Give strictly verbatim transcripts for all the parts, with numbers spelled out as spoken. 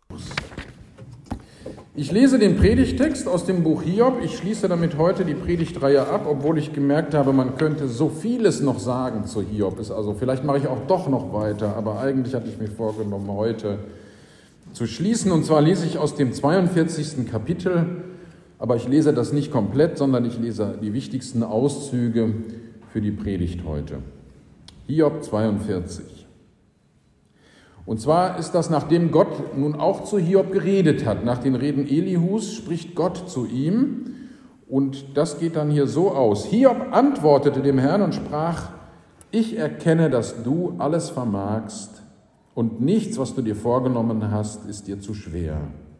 Ich lese den Predigtext aus dem Buch Hiob. Ich schließe damit heute die Predigtreihe ab, obwohl ich gemerkt habe, man könnte so vieles noch sagen zu Hiob. Also vielleicht mache ich auch doch noch weiter, aber eigentlich hatte ich mir vorgenommen, heute zu schließen. Und zwar lese ich aus dem zweiundvierzigsten Kapitel, aber ich lese das nicht komplett, sondern ich lese die wichtigsten Auszüge für die Predigt heute. Hiob zweiundvierzig. Und zwar ist das, nachdem Gott nun auch zu Hiob geredet hat. Nach den Reden Elihus spricht Gott zu ihm. Und das geht dann hier so aus. Hiob antwortete dem Herrn und sprach: Ich erkenne, dass du alles vermagst und nichts, was du dir vorgenommen hast, ist dir zu schwer.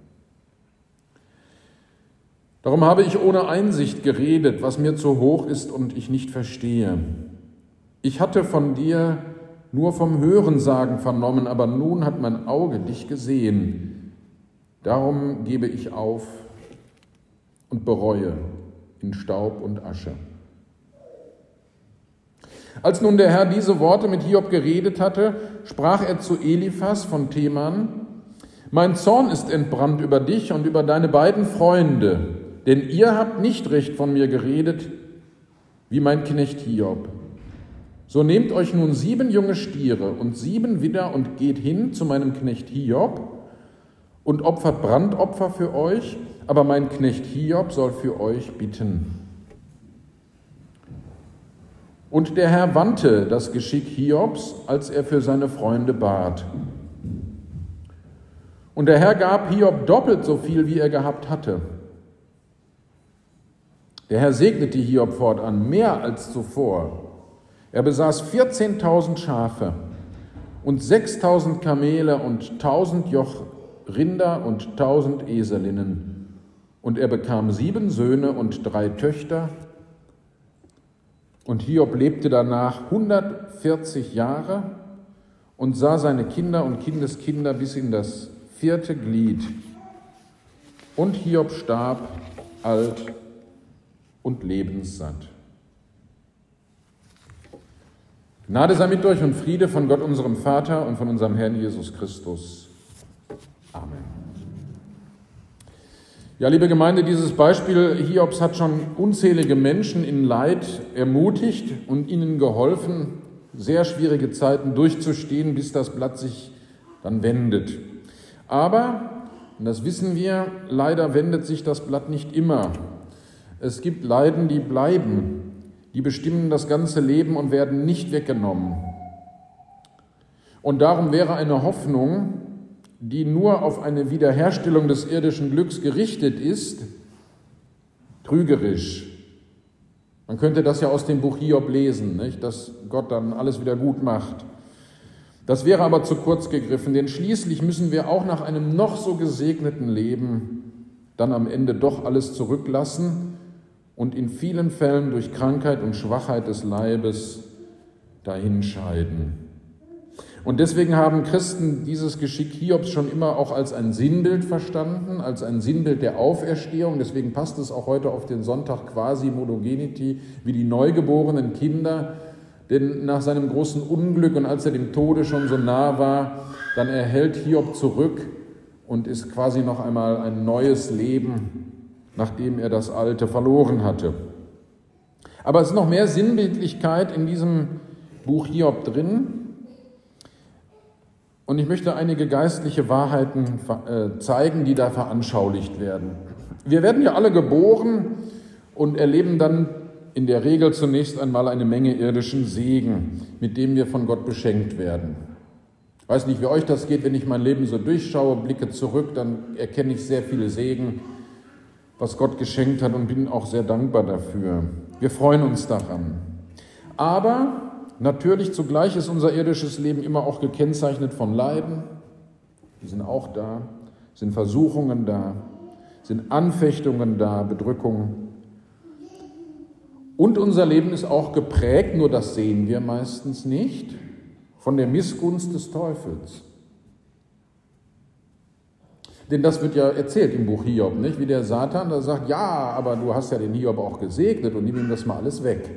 Darum habe ich ohne Einsicht geredet, was mir zu hoch ist und ich nicht verstehe. Ich hatte von dir nur vom Hörensagen vernommen, aber nun hat mein Auge dich gesehen. Darum gebe ich auf und bereue in Staub und Asche. Als nun der Herr diese Worte mit Hiob geredet hatte, sprach er zu Eliphas von Teman: Mein Zorn ist entbrannt über dich und über deine beiden Freunde, denn ihr habt nicht recht von mir geredet, wie mein Knecht Hiob. So nehmt euch nun sieben junge Stiere und sieben Widder und geht hin zu meinem Knecht Hiob und opfert Brandopfer für euch, aber mein Knecht Hiob soll für euch bitten. Und der Herr wandte das Geschick Hiobs, als er für seine Freunde bat. Und der Herr gab Hiob doppelt so viel, wie er gehabt hatte. Der Herr segnete Hiob fortan mehr als zuvor. Er besaß vierzehntausend Schafe und sechstausend Kamele und tausend Joch Rinder und tausend Eselinnen. Und er bekam sieben Söhne und drei Töchter. Und Hiob lebte danach hundertvierzig Jahre und sah seine Kinder und Kindeskinder bis in das vierte Glied. Und Hiob starb alt und lebenssatt. Gnade sei mit euch und Friede von Gott, unserem Vater und von unserem Herrn Jesus Christus. Amen. Ja, liebe Gemeinde, dieses Beispiel Hiobs hat schon unzählige Menschen in Leid ermutigt und ihnen geholfen, sehr schwierige Zeiten durchzustehen, bis das Blatt sich dann wendet. Aber, und das wissen wir, leider wendet sich das Blatt nicht immer. Es gibt Leiden, die bleiben. Die bestimmen das ganze Leben und werden nicht weggenommen. Und darum wäre eine Hoffnung, die nur auf eine Wiederherstellung des irdischen Glücks gerichtet ist, trügerisch. Man könnte das ja aus dem Buch Hiob lesen, nicht? Dass Gott dann alles wieder gut macht. Das wäre aber zu kurz gegriffen, denn schließlich müssen wir auch nach einem noch so gesegneten Leben dann am Ende doch alles zurücklassen und in vielen Fällen durch Krankheit und Schwachheit des Leibes dahinscheiden. Und deswegen haben Christen dieses Geschick Hiobs schon immer auch als ein Sinnbild verstanden, als ein Sinnbild der Auferstehung. Deswegen passt es auch heute auf den Sonntag quasi Modogeniti, wie die neugeborenen Kinder. Denn nach seinem großen Unglück und als er dem Tode schon so nah war, dann erhält Hiob zurück und ist quasi noch einmal ein neues Leben, nachdem er das Alte verloren hatte. Aber es ist noch mehr Sinnbildlichkeit in diesem Buch Hiob drin. Und ich möchte einige geistliche Wahrheiten zeigen, die da veranschaulicht werden. Wir werden ja alle geboren und erleben dann in der Regel zunächst einmal eine Menge irdischen Segen, mit dem wir von Gott beschenkt werden. Ich weiß nicht, wie euch das geht, wenn ich mein Leben so durchschaue, blicke zurück, dann erkenne ich sehr viele Segen, was Gott geschenkt hat, und bin auch sehr dankbar dafür. Wir freuen uns daran. Aber natürlich zugleich ist unser irdisches Leben immer auch gekennzeichnet von Leiden. Die sind auch da, sind Versuchungen da, sind Anfechtungen da, Bedrückungen. Und unser Leben ist auch geprägt, nur das sehen wir meistens nicht, von der Missgunst des Teufels. Denn das wird ja erzählt im Buch Hiob, nicht? Wie der Satan da sagt, ja, aber du hast ja den Hiob auch gesegnet und nimm ihm das mal alles weg.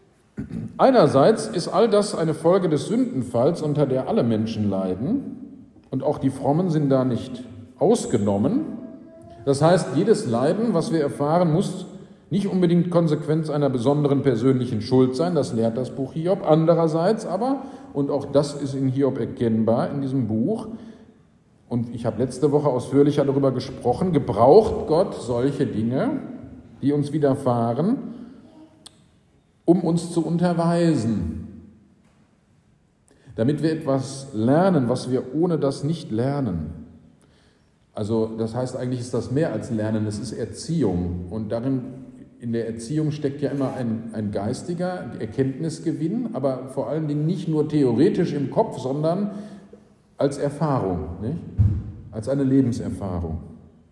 Einerseits ist all das eine Folge des Sündenfalls, unter der alle Menschen leiden. Und auch die Frommen sind da nicht ausgenommen. Das heißt, jedes Leiden, was wir erfahren, muss nicht unbedingt Konsequenz einer besonderen persönlichen Schuld sein, das lehrt das Buch Hiob. Andererseits aber, und auch das ist in Hiob erkennbar in diesem Buch, und ich habe letzte Woche ausführlicher darüber gesprochen, gebraucht Gott solche Dinge, die uns widerfahren, um uns zu unterweisen, damit wir etwas lernen, was wir ohne das nicht lernen. Also das heißt, eigentlich ist das mehr als Lernen, es ist Erziehung. Und darin, in der Erziehung steckt ja immer ein, ein geistiger Erkenntnisgewinn, aber vor allen Dingen nicht nur theoretisch im Kopf, sondern als Erfahrung, nicht? Als eine Lebenserfahrung.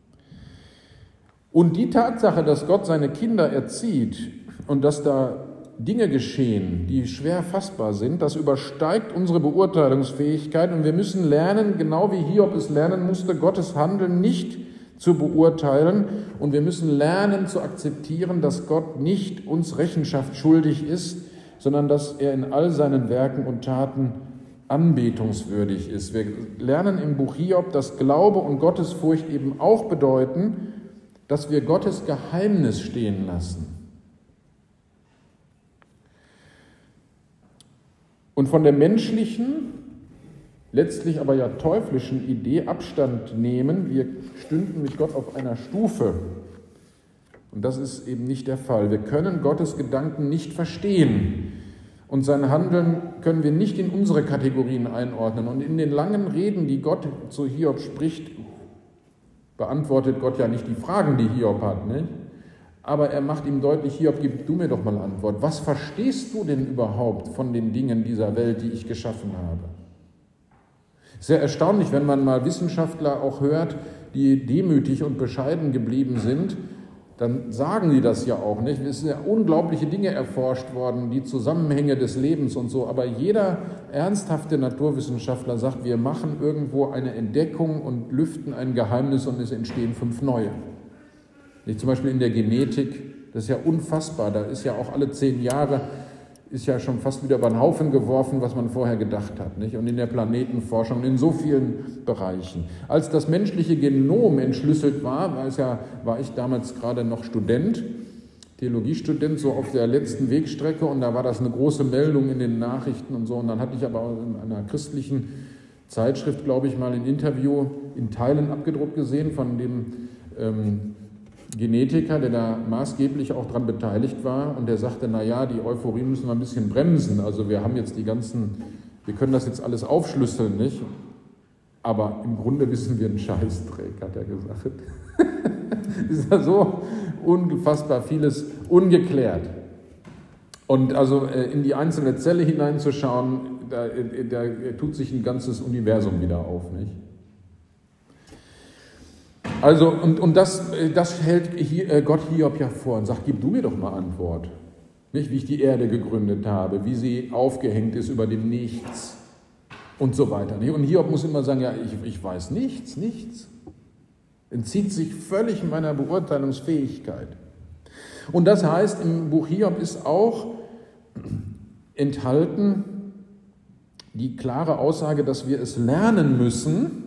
Und die Tatsache, dass Gott seine Kinder erzieht und dass da Dinge geschehen, die schwer fassbar sind, das übersteigt unsere Beurteilungsfähigkeit und wir müssen lernen, genau wie Hiob es lernen musste, Gottes Handeln nicht zu beurteilen und wir müssen lernen zu akzeptieren, dass Gott nicht uns Rechenschaft schuldig ist, sondern dass er in all seinen Werken und Taten anbetungswürdig ist. Wir lernen im Buch Hiob, dass Glaube und Gottesfurcht eben auch bedeuten, dass wir Gottes Geheimnis stehen lassen. Und von der menschlichen, letztlich aber ja teuflischen Idee Abstand nehmen, wir stünden mit Gott auf einer Stufe. Und das ist eben nicht der Fall. Wir können Gottes Gedanken nicht verstehen. Und sein Handeln können wir nicht in unsere Kategorien einordnen. Und in den langen Reden, die Gott zu Hiob spricht, beantwortet Gott ja nicht die Fragen, die Hiob hat, nicht? Aber er macht ihm deutlich, Hiob, gib du mir doch mal Antwort. Was verstehst du denn überhaupt von den Dingen dieser Welt, die ich geschaffen habe? Sehr erstaunlich, wenn man mal Wissenschaftler auch hört, die demütig und bescheiden geblieben sind, dann sagen die das ja auch nicht. Es sind ja unglaubliche Dinge erforscht worden, die Zusammenhänge des Lebens und so. Aber jeder ernsthafte Naturwissenschaftler sagt, wir machen irgendwo eine Entdeckung und lüften ein Geheimnis und es entstehen fünf neue. Nicht, zum Beispiel in der Genetik, das ist ja unfassbar. Da ist ja auch alle zehn Jahre, ist ja schon fast wieder über den Haufen geworfen, was man vorher gedacht hat. Nicht? Und in der Planetenforschung, in so vielen Bereichen. Als das menschliche Genom entschlüsselt war, war, es ja, war ich damals gerade noch Student, Theologiestudent, so auf der letzten Wegstrecke, und da war das eine große Meldung in den Nachrichten und so. Und dann hatte ich aber in einer christlichen Zeitschrift, glaube ich, mal ein Interview in Teilen abgedruckt gesehen von dem ähm, Genetiker, der da maßgeblich auch daran beteiligt war, und der sagte, naja, die Euphorie müssen wir ein bisschen bremsen, also wir haben jetzt die ganzen, wir können das jetzt alles aufschlüsseln, nicht? Aber im Grunde wissen wir einen Scheißdreck, hat er gesagt. Ist ja so unfassbar vieles ungeklärt. Und also in die einzelne Zelle hineinzuschauen, da, da tut sich ein ganzes Universum wieder auf, nicht? Also, und, und das, das hält Gott Hiob ja vor und sagt, gib du mir doch mal Antwort. Nicht, wie ich die Erde gegründet habe, wie sie aufgehängt ist über dem Nichts und so weiter. Und Hiob muss immer sagen, ja, ich, ich weiß nichts, nichts. Entzieht sich völlig meiner Beurteilungsfähigkeit. Und das heißt, im Buch Hiob ist auch enthalten die klare Aussage, dass wir es lernen müssen.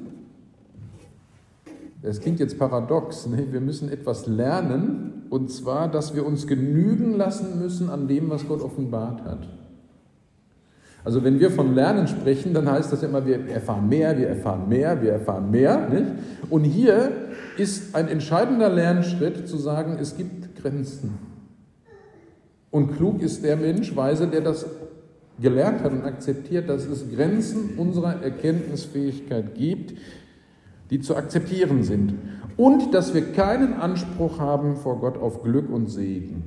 Das klingt jetzt paradox, ne? Wir müssen etwas lernen, und zwar, dass wir uns genügen lassen müssen an dem, was Gott offenbart hat. Also wenn wir von Lernen sprechen, dann heißt das immer, wir erfahren mehr, wir erfahren mehr, wir erfahren mehr. Nicht? Und hier ist ein entscheidender Lernschritt zu sagen, es gibt Grenzen. Und klug ist der Mensch, weise, der das gelernt hat und akzeptiert, dass es Grenzen unserer Erkenntnisfähigkeit gibt, die zu akzeptieren sind. Und dass wir keinen Anspruch haben vor Gott auf Glück und Segen.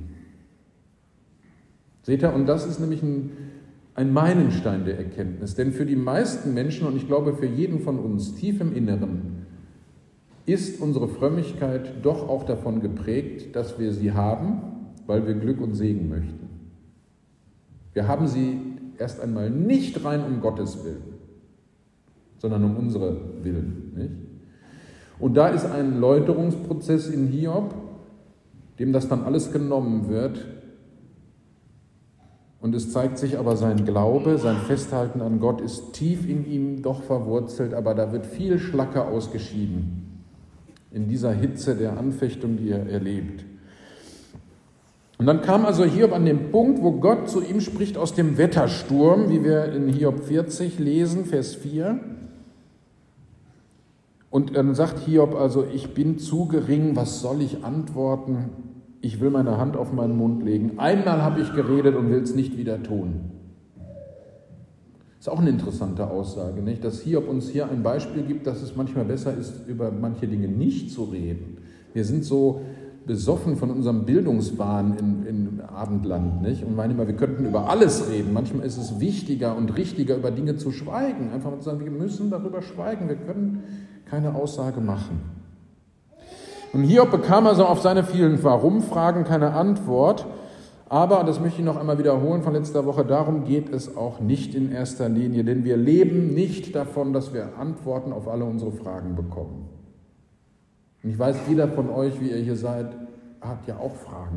Seht ihr, und das ist nämlich ein, ein Meilenstein der Erkenntnis. Denn für die meisten Menschen, und ich glaube für jeden von uns, tief im Inneren, ist unsere Frömmigkeit doch auch davon geprägt, dass wir sie haben, weil wir Glück und Segen möchten. Wir haben sie erst einmal nicht rein um Gottes Willen, sondern um unsere Willen. Nicht? Und da ist ein Läuterungsprozess in Hiob, dem das dann alles genommen wird. Und es zeigt sich aber, sein Glaube, sein Festhalten an Gott ist tief in ihm doch verwurzelt, aber da wird viel Schlacke ausgeschieden in dieser Hitze der Anfechtung, die er erlebt. Und dann kam also Hiob an den Punkt, wo Gott zu ihm spricht aus dem Wettersturm, wie wir in Hiob vierzig lesen, Vers vier. Und dann sagt Hiob also, ich bin zu gering, was soll ich antworten? Ich will meine Hand auf meinen Mund legen. Einmal habe ich geredet und will es nicht wieder tun. Ist auch eine interessante Aussage, nicht? Dass Hiob uns hier ein Beispiel gibt, dass es manchmal besser ist, über manche Dinge nicht zu reden. Wir sind so besoffen von unserem Bildungswahn in, im Abendland, nicht? Und meinen immer, wir könnten über alles reden. Manchmal ist es wichtiger und richtiger, über Dinge zu schweigen. Einfach mal zu sagen, wir müssen darüber schweigen, wir können keine Aussage machen. Und Hiob bekam also auf seine vielen Warum-Fragen keine Antwort. Aber, das möchte ich noch einmal wiederholen von letzter Woche, darum geht es auch nicht in erster Linie. Denn wir leben nicht davon, dass wir Antworten auf alle unsere Fragen bekommen. Und ich weiß, jeder von euch, wie ihr hier seid, hat ja auch Fragen.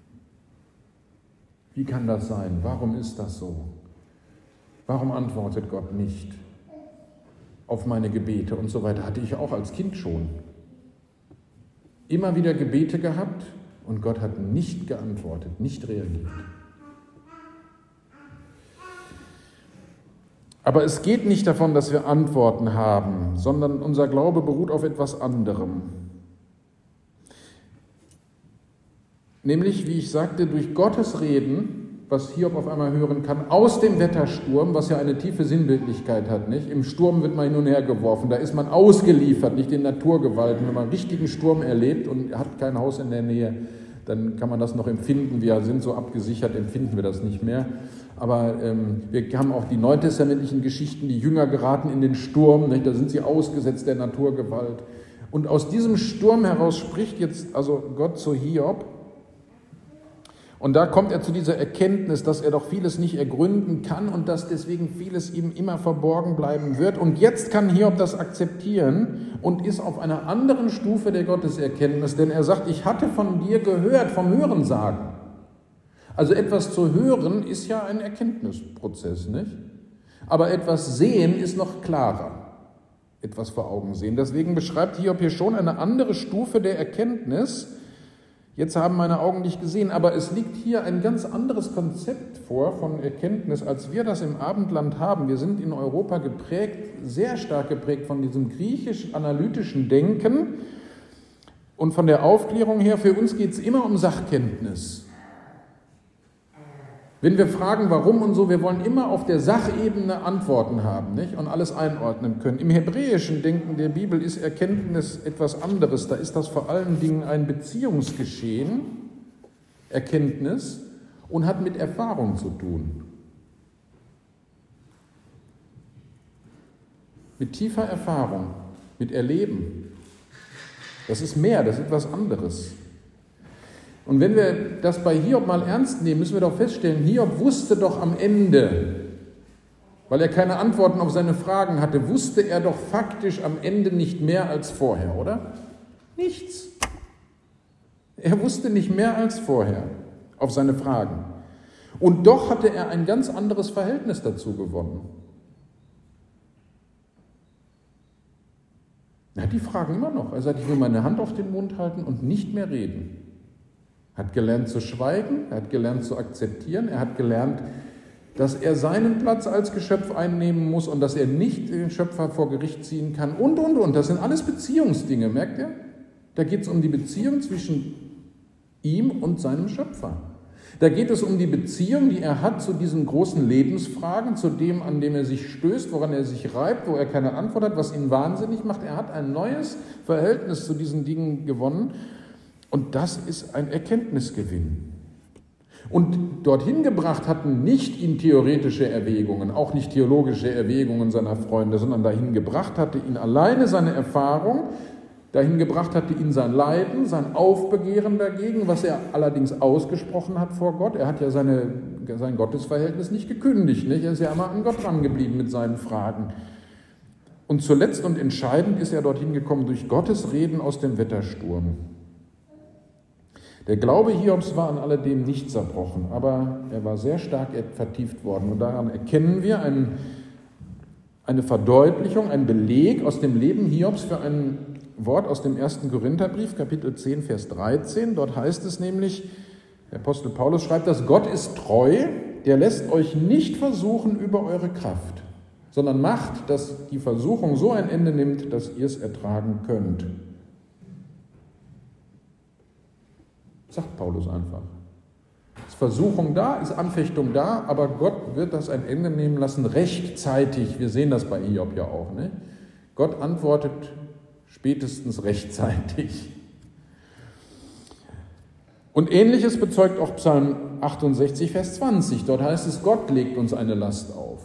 Wie kann das sein? Warum ist das so? Warum antwortet Gott nicht auf meine Gebete und so weiter? Hatte ich auch als Kind schon. Immer wieder Gebete gehabt und Gott hat nicht geantwortet, nicht reagiert. Aber es geht nicht davon, dass wir Antworten haben, sondern unser Glaube beruht auf etwas anderem. Nämlich, wie ich sagte, durch Gottes Reden, was Hiob auf einmal hören kann, aus dem Wettersturm, was ja eine tiefe Sinnbildlichkeit hat, nicht? Im Sturm wird man hin und her geworfen, da ist man ausgeliefert, nicht den Naturgewalten. Wenn man einen richtigen Sturm erlebt und hat kein Haus in der Nähe, dann kann man das noch empfinden. Wir sind so abgesichert, empfinden wir das nicht mehr. Aber ähm, wir haben auch die neutestamentlichen Geschichten, die Jünger geraten in den Sturm, nicht? Da sind sie ausgesetzt der Naturgewalt. Und aus diesem Sturm heraus spricht jetzt also Gott zu Hiob. Und da kommt er zu dieser Erkenntnis, dass er doch vieles nicht ergründen kann und dass deswegen vieles ihm immer verborgen bleiben wird. Und jetzt kann Hiob das akzeptieren und ist auf einer anderen Stufe der Gotteserkenntnis, denn er sagt, ich hatte von dir gehört, vom Hörensagen. Also etwas zu hören ist ja ein Erkenntnisprozess, nicht? Aber etwas sehen ist noch klarer. Etwas vor Augen sehen. Deswegen beschreibt Hiob hier schon eine andere Stufe der Erkenntnis. Jetzt haben meine Augen nicht gesehen, aber es liegt hier ein ganz anderes Konzept vor von Erkenntnis, als wir das im Abendland haben. Wir sind in Europa geprägt, sehr stark geprägt von diesem griechisch-analytischen Denken und von der Aufklärung her. Für uns geht es immer um Sachkenntnis. Wenn wir fragen, warum und so, wir wollen immer auf der Sachebene Antworten haben, nicht? Und alles einordnen können. Im hebräischen Denken der Bibel ist Erkenntnis etwas anderes. Da ist das vor allen Dingen ein Beziehungsgeschehen, Erkenntnis, und hat mit Erfahrung zu tun. Mit tiefer Erfahrung, mit Erleben. Das ist mehr, das ist etwas anderes. Und wenn wir das bei Hiob mal ernst nehmen, müssen wir doch feststellen, Hiob wusste doch am Ende, weil er keine Antworten auf seine Fragen hatte, wusste er doch faktisch am Ende nicht mehr als vorher, oder? Nichts. Er wusste nicht mehr als vorher auf seine Fragen. Und doch hatte er ein ganz anderes Verhältnis dazu gewonnen. Er hat die Fragen immer noch. Er sagt, ich will meine Hand auf den Mund halten und nicht mehr reden. Er hat gelernt zu schweigen, er hat gelernt zu akzeptieren, er hat gelernt, dass er seinen Platz als Geschöpf einnehmen muss und dass er nicht den Schöpfer vor Gericht ziehen kann und, und, und. Das sind alles Beziehungsdinge, merkt ihr? Da geht es um die Beziehung zwischen ihm und seinem Schöpfer. Da geht es um die Beziehung, die er hat zu diesen großen Lebensfragen, zu dem, an dem er sich stößt, woran er sich reibt, wo er keine Antwort hat, was ihn wahnsinnig macht. Er hat ein neues Verhältnis zu diesen Dingen gewonnen. Und das ist ein Erkenntnisgewinn. Und dorthin gebracht hatten nicht ihn theoretische Erwägungen, auch nicht theologische Erwägungen seiner Freunde, sondern dahin gebracht hatte ihn alleine seine Erfahrung, dahin gebracht hatte ihn sein Leiden, sein Aufbegehren dagegen, was er allerdings ausgesprochen hat vor Gott. Er hat ja seine, sein Gottesverhältnis nicht gekündigt, nicht? Er ist ja immer an Gott rangeblieben mit seinen Fragen. Und zuletzt und entscheidend ist er dorthin gekommen durch Gottes Reden aus dem Wettersturm. Der Glaube Hiobs war an alledem nicht zerbrochen, aber er war sehr stark vertieft worden. Und daran erkennen wir einen, eine Verdeutlichung, einen Beleg aus dem Leben Hiobs für ein Wort aus dem ersten Korintherbrief, Kapitel zehn, Vers dreizehn. Dort heißt es nämlich, der Apostel Paulus schreibt, dass Gott ist treu, der lässt euch nicht versuchen über eure Kraft, sondern macht, dass die Versuchung so ein Ende nimmt, dass ihr es ertragen könnt. Sagt Paulus einfach. Ist Versuchung da, ist Anfechtung da, aber Gott wird das ein Ende nehmen lassen, rechtzeitig. Wir sehen das bei Hiob ja auch. Ne? Gott antwortet spätestens rechtzeitig. Und Ähnliches bezeugt auch Psalm achtundsechzig, Vers zwanzig. Dort heißt es, Gott legt uns eine Last auf.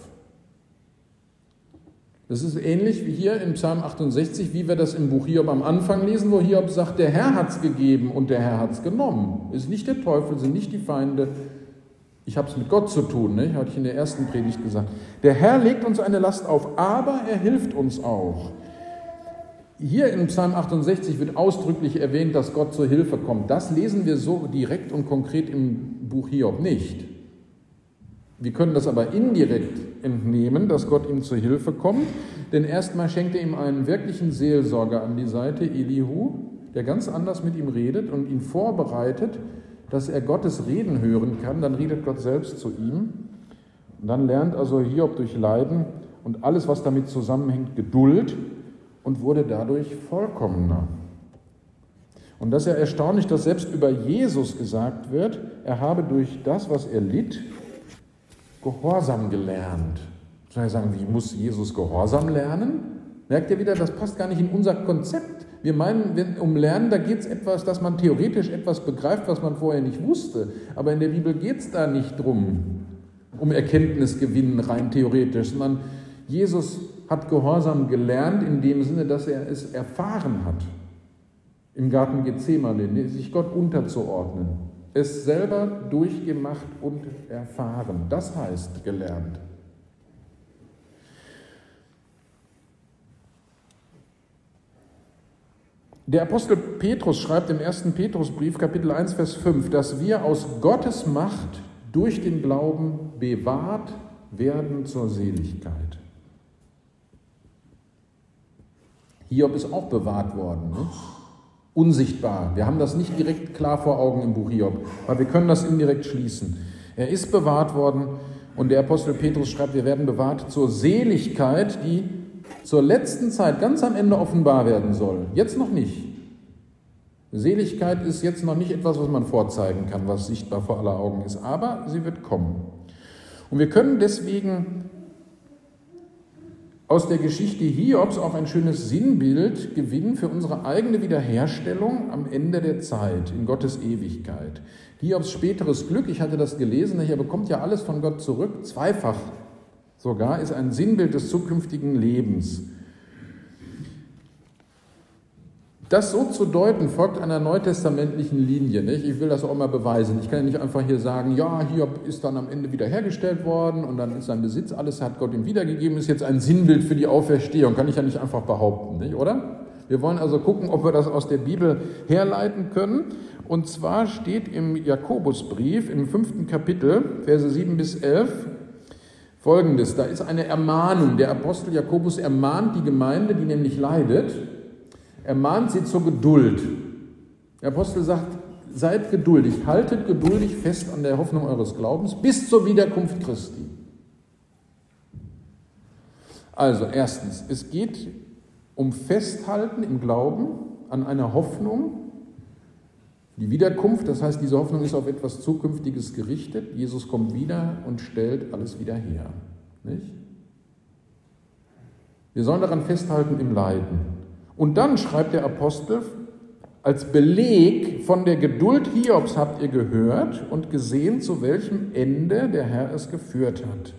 Das ist ähnlich wie hier in Psalm achtundsechzig, wie wir das im Buch Hiob am Anfang lesen, wo Hiob sagt, der Herr hat es gegeben und der Herr hat es genommen. Ist nicht der Teufel, sind nicht die Feinde. Ich habe es mit Gott zu tun, ne? Hatte ich in der ersten Predigt gesagt. Der Herr legt uns eine Last auf, aber er hilft uns auch. Hier in Psalm achtundsechzig wird ausdrücklich erwähnt, dass Gott zur Hilfe kommt. Das lesen wir so direkt und konkret im Buch Hiob nicht. Wir können das aber indirekt entnehmen, dass Gott ihm zur Hilfe kommt, denn erstmal schenkt er ihm einen wirklichen Seelsorger an die Seite, Elihu, der ganz anders mit ihm redet und ihn vorbereitet, dass er Gottes Reden hören kann. Dann redet Gott selbst zu ihm. Und dann lernt also Hiob durch Leiden und alles, was damit zusammenhängt, Geduld und wurde dadurch vollkommener. Und das ist ja erstaunlich, dass selbst über Jesus gesagt wird, er habe durch das, was er litt, Gehorsam gelernt. Soll ich sagen, wie muss Jesus Gehorsam lernen? Merkt ihr wieder, das passt gar nicht in unser Konzept. Wir meinen, wenn, um Lernen, da geht es etwas, dass man theoretisch etwas begreift, was man vorher nicht wusste. Aber in der Bibel geht es da nicht drum, um Erkenntnisgewinnen rein theoretisch, sondern Jesus hat Gehorsam gelernt in dem Sinne, dass er es erfahren hat. Im Garten Gethsemane, sich Gott unterzuordnen. Es selber durchgemacht und erfahren. Das heißt gelernt. Der Apostel Petrus schreibt im ersten Petrusbrief, Kapitel eins, Vers fünf, dass wir aus Gottes Macht durch den Glauben bewahrt werden zur Seligkeit. Hiob ist auch bewahrt worden, ne? Unsichtbar. Wir haben das nicht direkt klar vor Augen im Buch Hiob, aber wir können das indirekt schließen. Er ist bewahrt worden und der Apostel Petrus schreibt, wir werden bewahrt zur Seligkeit, die zur letzten Zeit ganz am Ende offenbar werden soll. Jetzt noch nicht. Seligkeit ist jetzt noch nicht etwas, was man vorzeigen kann, was sichtbar vor aller Augen ist, aber sie wird kommen. Und wir können deswegen aus der Geschichte Hiobs auch ein schönes Sinnbild gewinnen für unsere eigene Wiederherstellung am Ende der Zeit, in Gottes Ewigkeit. Hiobs späteres Glück, ich hatte das gelesen, er bekommt ja alles von Gott zurück, zweifach sogar, ist ein Sinnbild des zukünftigen Lebens. Das so zu deuten, folgt einer neutestamentlichen Linie. Nicht? Ich will das auch mal beweisen. Ich kann ja nicht einfach hier sagen, ja, Hiob ist dann am Ende wiederhergestellt worden und dann ist sein Besitz, alles hat Gott ihm wiedergegeben, ist jetzt ein Sinnbild für die Auferstehung. Kann ich ja nicht einfach behaupten, nicht, oder? Wir wollen also gucken, ob wir das aus der Bibel herleiten können. Und zwar steht im Jakobusbrief, im fünften Kapitel, Verse sieben bis elf, Folgendes. Da ist eine Ermahnung. Der Apostel Jakobus ermahnt die Gemeinde, die nämlich leidet, er mahnt sie zur Geduld. Der Apostel sagt, seid geduldig, haltet geduldig fest an der Hoffnung eures Glaubens bis zur Wiederkunft Christi. Also erstens, es geht um Festhalten im Glauben an einer Hoffnung. Die Wiederkunft, das heißt, diese Hoffnung ist auf etwas Zukünftiges gerichtet. Jesus kommt wieder und stellt alles wieder her. Nicht? Wir sollen daran festhalten im Leiden. Und dann schreibt der Apostel, als Beleg von der Geduld Hiobs habt ihr gehört und gesehen, zu welchem Ende der Herr es geführt hat.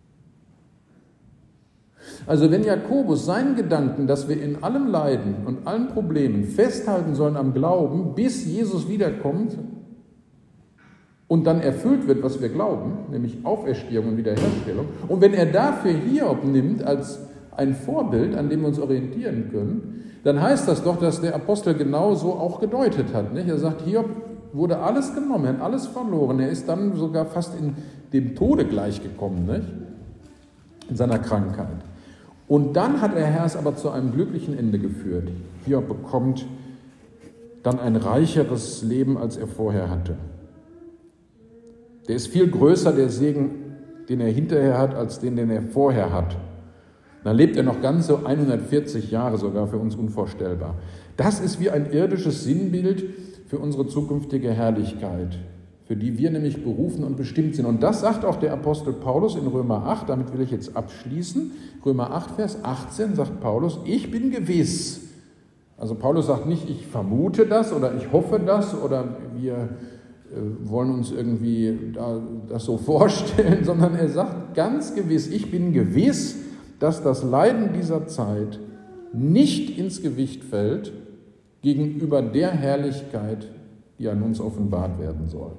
Also wenn Jakobus seinen Gedanken, dass wir in allem Leiden und allen Problemen festhalten sollen am Glauben, bis Jesus wiederkommt und dann erfüllt wird, was wir glauben, nämlich Auferstehung und Wiederherstellung, und wenn er dafür Hiob nimmt als ein Vorbild, an dem wir uns orientieren können, dann heißt das doch, dass der Apostel genau so auch gedeutet hat. Nicht? Er sagt, Hiob, Wurde alles genommen, er hat alles verloren. Er ist dann sogar fast in dem Tode gleichgekommen, nicht? In seiner Krankheit. Und dann hat der Herr es aber zu einem glücklichen Ende geführt. Hiob bekommt dann ein reicheres Leben, als er vorher hatte. Der ist viel größer, der Segen, den er hinterher hat, als den, den er vorher hat. Dann lebt er noch ganze hundertvierzig Jahre, sogar für uns unvorstellbar. Das ist wie ein irdisches Sinnbild für unsere zukünftige Herrlichkeit, für die wir nämlich berufen und bestimmt sind. Und das sagt auch der Apostel Paulus in Römer acht, damit will ich jetzt abschließen. Römer acht, Vers achtzehn sagt Paulus, ich bin gewiss. Also Paulus sagt nicht, ich vermute das oder ich hoffe das oder wir äh, wollen uns irgendwie da, das so vorstellen, sondern er sagt ganz gewiss, ich bin gewiss, dass das Leiden dieser Zeit nicht ins Gewicht fällt gegenüber der Herrlichkeit, die an uns offenbart werden soll.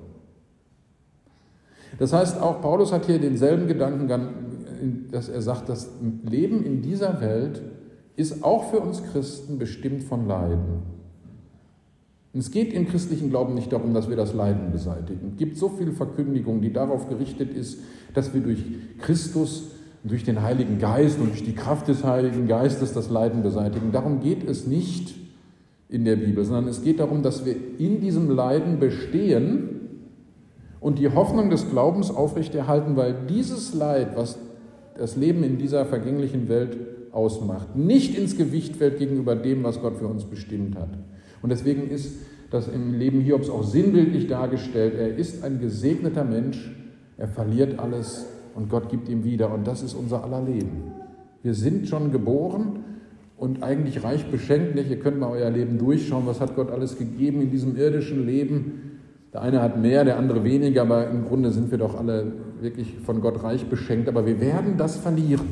Das heißt, auch Paulus hat hier denselben Gedanken, dass er sagt, das Leben in dieser Welt ist auch für uns Christen bestimmt von Leiden. Und es geht im christlichen Glauben nicht darum, dass wir das Leiden beseitigen. Es gibt so viel Verkündigung, die darauf gerichtet ist, dass wir durch Christus, durch den Heiligen Geist und durch die Kraft des Heiligen Geistes das Leiden beseitigen. Darum geht es nicht in der Bibel, sondern es geht darum, dass wir in diesem Leiden bestehen und die Hoffnung des Glaubens aufrechterhalten, weil dieses Leid, was das Leben in dieser vergänglichen Welt ausmacht, nicht ins Gewicht fällt gegenüber dem, was Gott für uns bestimmt hat. Und deswegen ist das im Leben Hiobs auch sinnbildlich dargestellt. Er ist ein gesegneter Mensch, er verliert alles und Gott gibt ihm wieder. Und das ist unser aller Leben. Wir sind schon geboren und eigentlich reich beschenkt. Nicht? Ihr könnt mal euer Leben durchschauen, was hat Gott alles gegeben in diesem irdischen Leben. Der eine hat mehr, der andere weniger, aber im Grunde sind wir doch alle wirklich von Gott reich beschenkt. Aber wir werden das verlieren.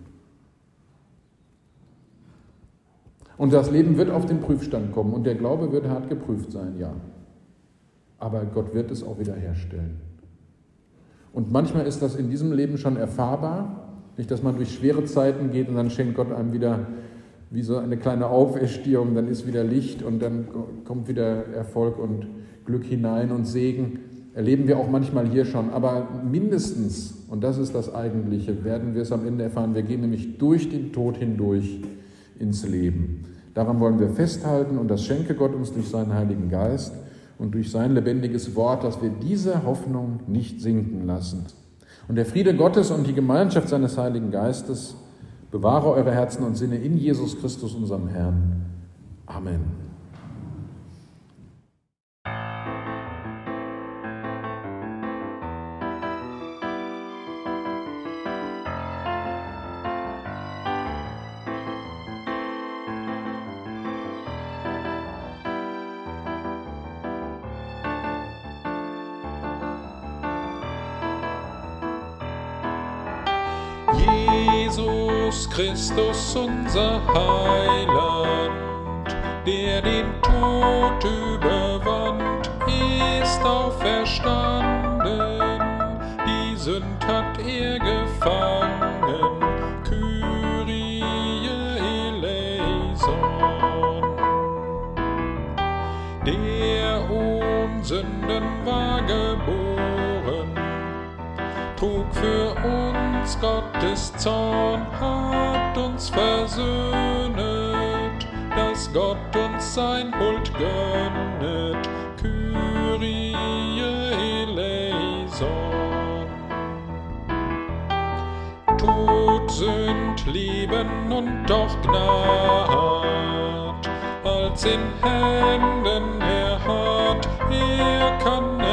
Und das Leben wird auf den Prüfstand kommen und der Glaube wird hart geprüft sein, ja. Aber Gott wird es auch wiederherstellen. Und manchmal ist das in diesem Leben schon erfahrbar, nicht, dass man durch schwere Zeiten geht und dann schenkt Gott einem wieder wie so eine kleine Auferstehung, dann ist wieder Licht und dann kommt wieder Erfolg und Glück hinein und Segen. Erleben wir auch manchmal hier schon, aber mindestens, und das ist das Eigentliche, werden wir es am Ende erfahren, wir gehen nämlich durch den Tod hindurch ins Leben. Daran wollen wir festhalten und das schenke Gott uns durch seinen Heiligen Geist und durch sein lebendiges Wort, dass wir diese Hoffnung nicht sinken lassen. Und der Friede Gottes und die Gemeinschaft seines Heiligen Geistes bewahre eure Herzen und Sinne in Jesus Christus, unserem Herrn. Amen. Jesus Christus, unser Heiland, der den Tod überwand, ist auferstanden, die Sünd hat er gefangen, Kyrie eleison. Der ohne Sünden war geboren, trug für uns Gottes Zorn, hat uns versöhnet, dass Gott uns sein Huld gönnet, Kyrie eleison. Tod, Sünd, Leben und doch Gnad, als in Händen er hat, er kann